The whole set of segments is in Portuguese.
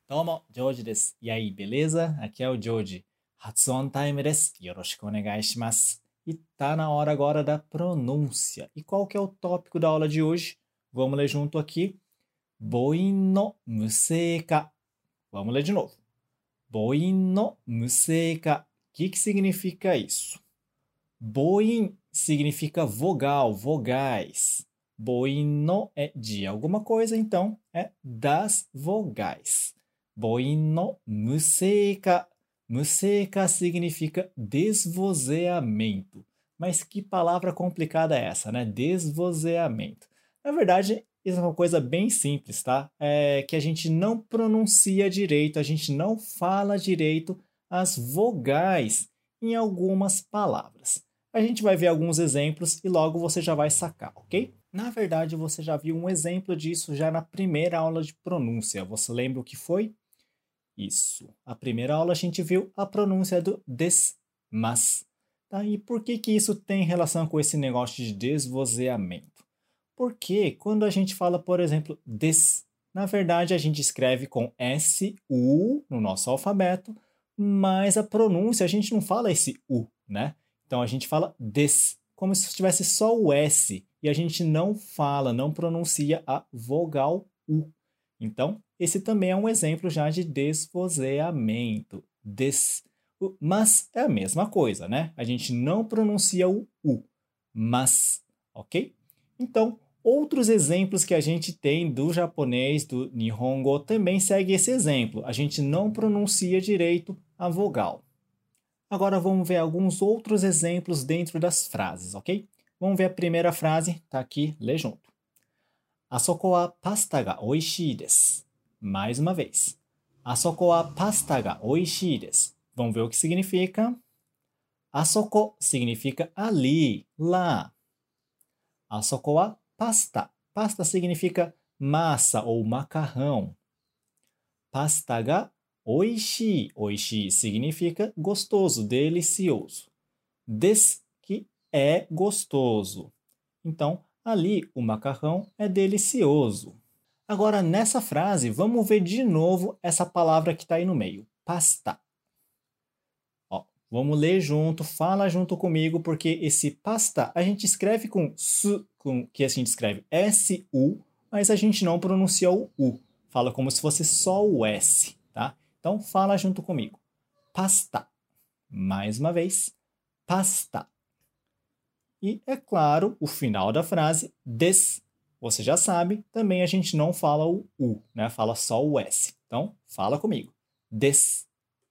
Domo, Joji desu. E aí, beleza? Aqui é o Joji. Hatsuon Time desu. Yoroshiku onegai shimasu. E tá na hora agora da pronúncia. E qual que é o tópico da aula de hoje? Vamos ler junto aqui. Boin no museika. Vamos ler de novo. Boin no museika. O que significa isso? Boin significa vogal, vogais. Boin no é de alguma coisa, então é das vogais. Boin no museika. Museika significa desvozeamento. Mas que palavra complicada é essa, né? Desvozeamento. Na verdade, isso é uma coisa bem simples, tá? É que a gente não pronuncia direito, a gente não fala direito as vogais em algumas palavras. A gente vai ver alguns exemplos e logo você já vai sacar, ok? Na verdade, você já viu um exemplo disso já na primeira aula de pronúncia. Você lembra o que foi? Isso. A primeira aula a gente viu a pronúncia do des, mas. Tá? E por que isso tem relação com esse negócio de desvozeamento? Porque quando a gente fala, por exemplo, des, na verdade a gente escreve com S-U no nosso alfabeto, mas a pronúncia a gente não fala esse U, né? Então a gente fala des, como se tivesse só o S, e a gente não fala, não pronuncia a vogal U. Então, esse também é um exemplo já de desvozeamento. Des. Mas é a mesma coisa, né? A gente não pronuncia o U, mas, ok? Então, outros exemplos que a gente tem do japonês, do Nihongo, também segue esse exemplo. A gente não pronuncia direito a vogal. Agora vamos ver alguns outros exemplos dentro das frases, ok? Vamos ver a primeira frase, tá aqui, lê junto. Asoko wa pasta ga oishii desu. Mais uma vez. Asoko wa pasta ga oishii desu. Vamos ver o que significa. Asoko significa ali, lá. Asoko wa pasta. Pasta significa massa ou macarrão. Pasta ga oishii. Oishii significa gostoso, delicioso. Des, que é gostoso. Então, ali o macarrão é delicioso. Agora, nessa frase, vamos ver de novo essa palavra que está aí no meio. Pasta. Ó, vamos ler junto, fala junto comigo, porque esse pasta a gente escreve com su, que a gente escreve S-U, mas a gente não pronuncia o U. Fala como se fosse só o S, tá? Então, fala junto comigo. Pasta. Mais uma vez. Pasta. E, é claro, o final da frase, des. Você já sabe, também a gente não fala o U, né? Fala só o S. Então, fala comigo. Des.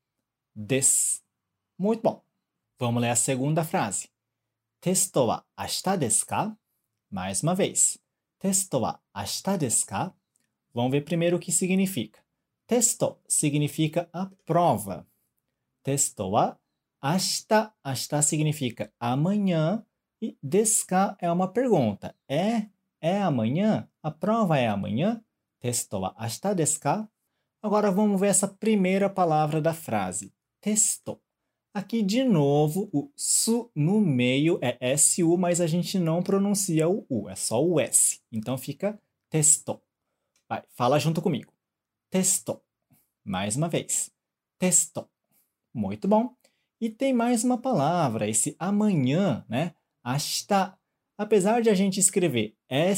Des. Muito bom. Vamos ler a segunda frase. Testo wa ashita desu ka? Mais uma vez. Testo wa ashita desu ka? Vamos ver primeiro o que significa. Testo significa a prova. Testo wa ashita. Ashita significa amanhã. E desu ka é uma pergunta. É amanhã? A prova é amanhã? Testo wa ashita desu ka? Agora vamos ver essa primeira palavra da frase. Testo. Aqui de novo o su no meio é SU, mas a gente não pronuncia o U, é só o S. Então fica testo. Vai, fala junto comigo. Testo. Mais uma vez. Testo. Muito bom. E tem mais uma palavra, esse amanhã, né? Ashita. Apesar de a gente escrever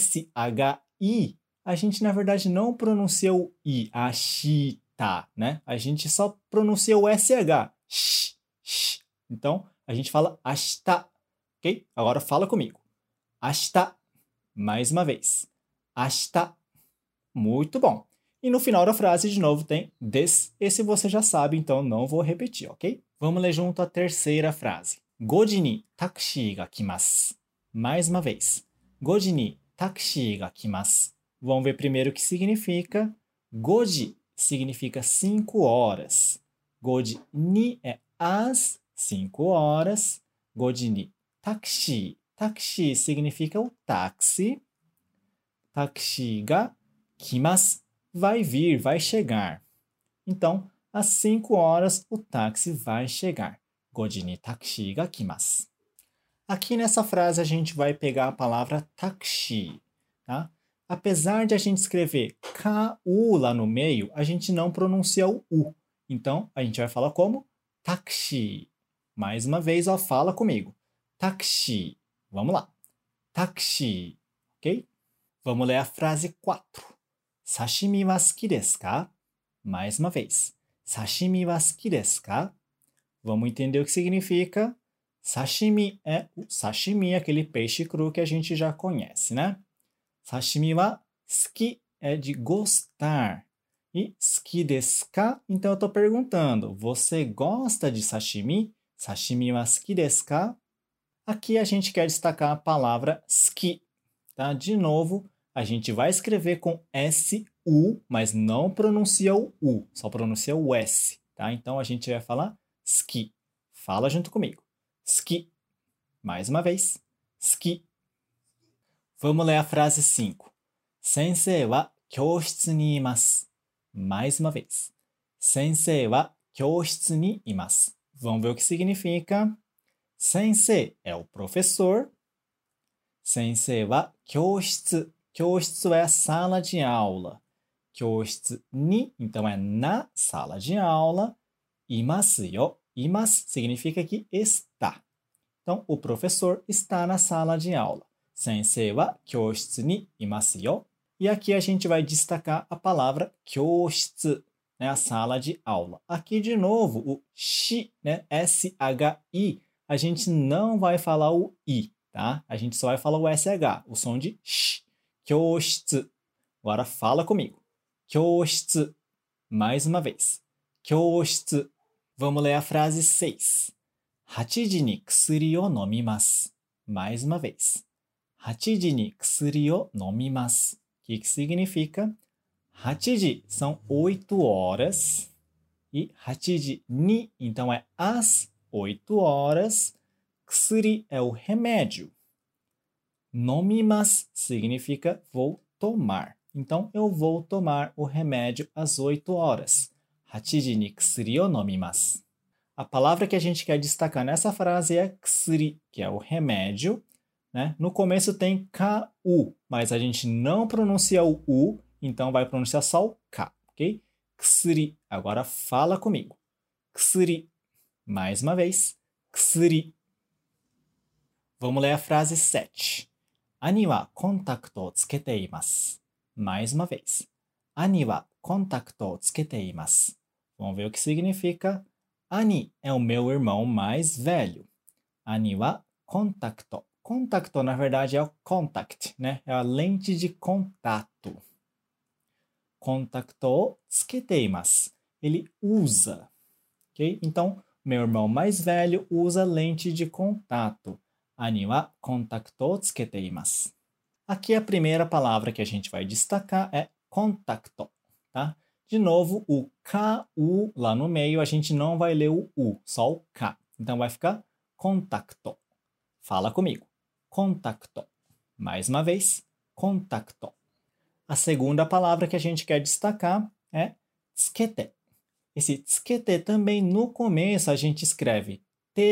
S-H-I, a gente na verdade não pronuncia o I, ashita, né? A gente só pronuncia o SH. Sh, sh. Então, a gente fala ashita, ok? Agora fala comigo. Ashita. Mais uma vez. Ashita. Muito bom. E no final da frase, de novo, tem des. Esse você já sabe, então não vou repetir, ok? Vamos ler junto a terceira frase. Goji ni taxi ga kimasu. Mais uma vez. Goji ni taxi ga kimasu. Vamos ver primeiro o que significa. Goji significa 5 horas. Goji ni é às 5 horas. Goji ni taxi. Taxi significa o táxi. Taxi ga kimasu. Vai vir, vai chegar. Então, às 5 horas o táxi vai chegar. Goji ni taxi ga kimasu. Aqui nessa frase a gente vai pegar a palavra taxi, tá? apesar de a gente escrever KU lá no meio, a gente não pronuncia o U. Então, a gente vai falar como taxi. Mais uma vez, ó, fala comigo. Taxi. Vamos lá. Taxi. Ok? Vamos ler a frase 4. Sashimi wa suki desu ka? Mais uma vez. Sashimi wa suki desu ka? Vamos entender o que significa. Sashimi é o sashimi, aquele peixe cru que a gente já conhece, né? Sashimi wa suki é de gostar. E suki desu ka? Então eu estou perguntando, você gosta de sashimi? Sashimi wa suki desu ka? Aqui a gente quer destacar a palavra suki. Tá? De novo, a gente vai escrever com S-U, mas não pronuncia o U, só pronuncia o S. Tá? Então a gente vai falar suki. Fala junto comigo. Suki. Mais uma vez. Suki. Vamos ler a frase 5. Sensei wa kyoushitsu ni imasu. Mais uma vez. Sensei wa kyoushitsu ni imasu. Vamos ver o que significa. Sensei é o professor. Sensei wa kyoushitsu. Kyoushitsu é a sala de aula. Kyoushitsu ni, então é na sala de aula. Imasu yo. Imasu significa que está. Então, o professor está na sala de aula. Sensei wa kyoushitsu ni imasu yo. E aqui a gente vai destacar a palavra kyoushitsu, né, a sala de aula. Aqui de novo, o shi, né, S-H-I, a gente não vai falar o I, tá? A gente só vai falar o SH, o som de sh. Kyoushitsu. Agora fala comigo. Kyoushitsu. Mais uma vez. Kyoushitsu. Vamos ler a frase 6. 8時に薬を飲みます. Mais uma vez. 8時に薬を飲みます. O que significa? 8時são 8 horas. E 8時に, então é às 8 horas. Kusuri é o remédio. Nomimasu significa vou tomar. Então, eu vou tomar o remédio às 8 horas. 8時に薬を飲みます. A palavra que a gente quer destacar nessa frase é kusuri, que é o remédio. Né? No começo tem ku, mas a gente não pronuncia o u, então vai pronunciar só o k, ok? Kusuri. Agora fala comigo. Kusuri. Mais uma vez. Kusuri. Vamos ler a frase 7. Ani wa kontakuto o tsukete imasu. Mais uma vez. Ani wa kontakuto o tsukete imasu. Vamos ver o que significa. Ani é o meu irmão mais velho. Ani wa kontakuto. Contato, na verdade, é o contact, né? É a lente de contato. Kontakuto o tsukete imasu. Ele usa. Ok? Então, meu irmão mais velho usa lente de contato. Ani wa kontakuto o tsukete imasu. Aqui a primeira palavra que a gente vai destacar é contacto, tá? De novo, o KU lá no meio, a gente não vai ler o U, só o K. Então vai ficar contacto. Fala comigo. Contacto. Mais uma vez, contacto. A segunda palavra que a gente quer destacar é tsukete. Esse tsukete também no começo a gente escreve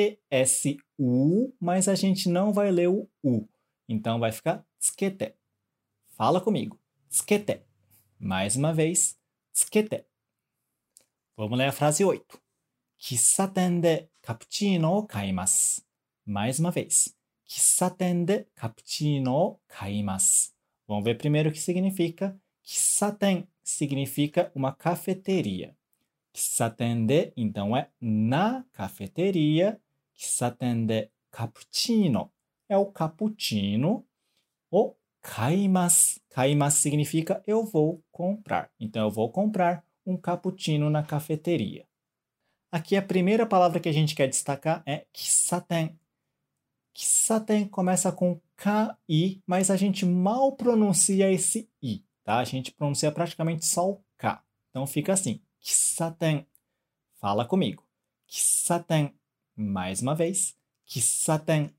T-S-U, mas a gente não vai ler o U. Então vai ficar tsukete. Fala comigo. Tsukete. Mais uma vez, tsukete. Vamos ler a frase 8. Kissaten de cappuccino o kaimasu. Mais uma vez. Kissaten de cappuccino o kaimasu. Vamos ver primeiro o que significa. Kissaten significa uma cafeteria. Kissaten de, então, é na cafeteria. Kissaten de cappuccino é o cappuccino. O kaimasu. Kaimasu significa eu vou comprar. Então, eu vou comprar um cappuccino na cafeteria. Aqui a primeira palavra que a gente quer destacar é kissaten. Kissaten começa com K-I, mas a gente mal pronuncia esse I, tá? A gente pronuncia praticamente só o K. Então fica assim, kissaten. Fala comigo. Kissaten. Mais uma vez, kissaten.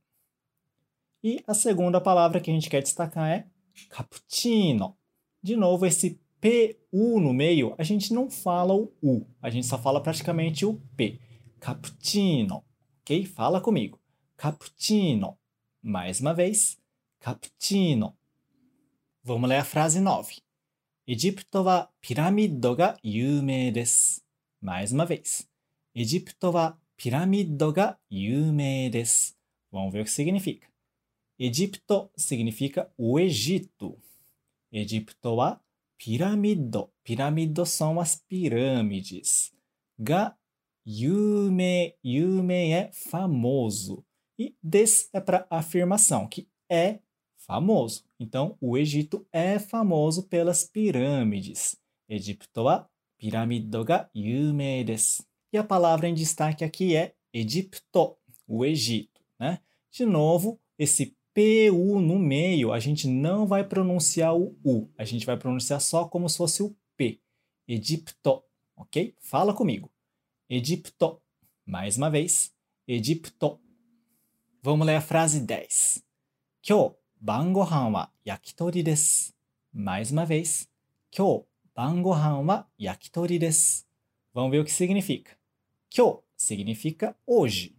E a segunda palavra que a gente quer destacar é cappuccino. De novo, esse P-U no meio, a gente não fala o U, a gente só fala praticamente o P. Cappuccino. Ok? Fala comigo. Cappuccino. Mais uma vez, cappuccino. Vamos ler a frase 9. Egipto wa piramiddo ga yumei desu. Mais uma vez. Egipto wa piramiddo ga yumei desu. Vamos ver o que significa. Egipto significa o Egito. Egipto wa piramiddo. Piramiddo são as pirâmides. Ga yumei. Yumei é famoso. E des é para afirmação, que é famoso. Então, o Egito é famoso pelas pirâmides. Egipto wa piramiddo ga yumei desu. E a palavra em destaque aqui é Egipto, o Egito, né? De novo, esse PU no meio, a gente não vai pronunciar o U. A gente vai pronunciar só como se fosse o P. Egipto, ok? Fala comigo. Egipto. Mais uma vez. Egipto. Vamos ler a frase 10. Kyou, ban gohan wa yakitori desu. Mais uma vez. Kyou, ban gohan wa yakitori desu. Vamos ver o que significa. Kyou significa hoje.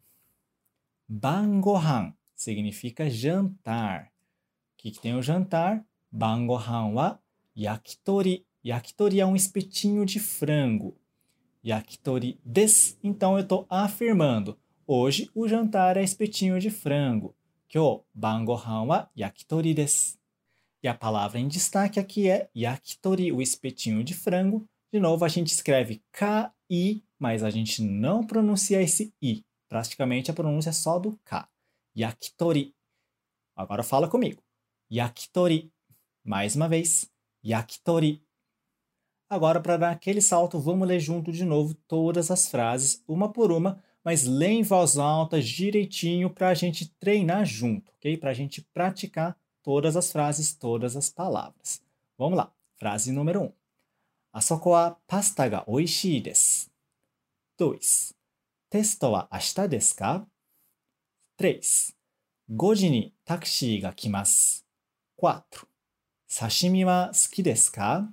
Ban gohan significa jantar. O que tem o jantar? Ban gohan wa yakitori. Yakitori é um espetinho de frango. Yakitori desu. Então eu estou afirmando. Hoje o jantar é espetinho de frango. Kyou ban gohan wa yakitori desu. E a palavra em destaque aqui é yakitori, o espetinho de frango. De novo, a gente escreve K-I, mas a gente não pronuncia esse I. Praticamente a pronúncia é só do K. Yakitori. Agora fala comigo. Yakitori. Mais uma vez. Yakitori. Agora, para dar aquele salto, vamos ler junto de novo todas as frases, uma por uma, mas lê em voz alta, direitinho, para a gente treinar junto, ok? Para a gente praticar todas as frases, todas as palavras. Vamos lá. Frase número 1. Asoko wa pasta ga oishii desu. 2. Testo wa ashita desu ka? 3. 5時にタクシーが来ます。4. 刺身は好きですか？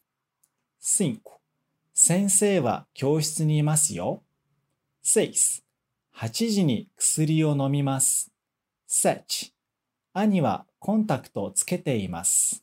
5. 先生は教室にいますよ。6. 8時に薬を飲みます。7. 兄はコンタクトをつけています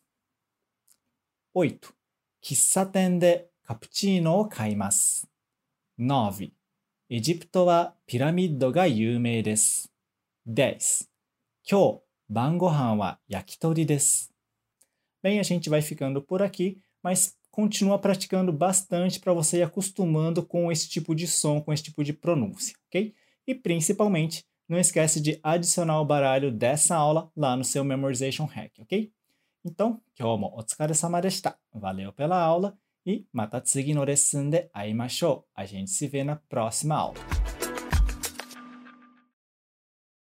。8. 喫茶店でカプチーノを買います。9. エジプトはピラミッドが有名です。10. 今日晩ご飯は焼き鳥です。Bem, a gente vai ficando por aqui, mas continua praticando bastante para você ir acostumando com esse tipo de som, com esse tipo de pronúncia, ok? E principalmente, não esquece de adicionar o baralho dessa aula lá no seu Memorization Hack, ok? Então, 今日もお疲れ様でした. Valeu pela aula e また次のレッスンで会いましょう. A gente se vê na próxima aula.